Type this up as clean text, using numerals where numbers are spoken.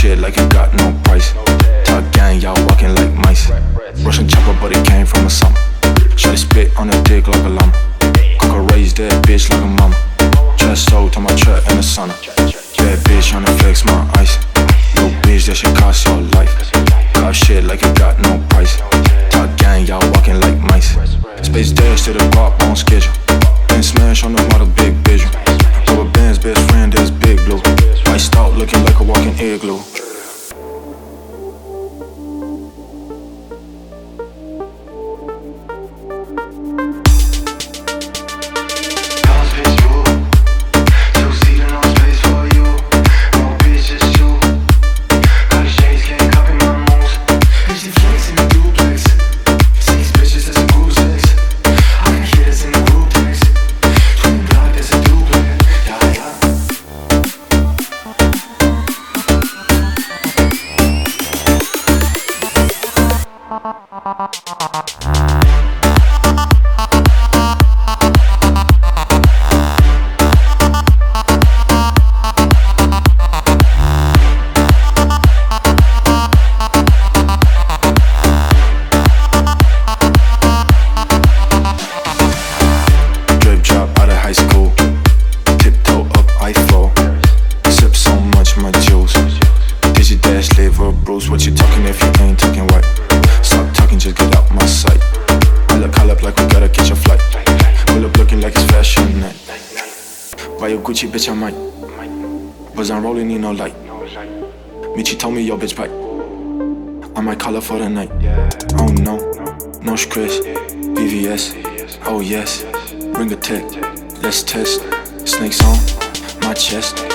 shit like it got no price. Top gang, y'all walking like mice. Russian chopper, but it came from a summer. Shawty spit on a dick like a llama. Cock a raised that bitch like a mama. Chest sold to my truck in the sauna. Bad bitch on the flex, my ice. Little bitch, that shit cost your life. Got shit like it got no price. Top gang, y'all walking like mice. Space dash to the pop on schedule. Been smash on the model, big visual. Rubber band's best friend is Big Blue. White stalk looking like a walking igloo. What you talking if you ain't talking white? Stop talking, just get out my sight. I look call up like we gotta catch a flight. Pull up looking like it's fashion night. Buy your Gucci, bitch, I might. But I'm rolling, need no light. Michi told me, yo, bitch, bite. I might call her for the night. Oh no, no stress. BVS, oh yes. Bring a tech, let's test. Snakes on my chest.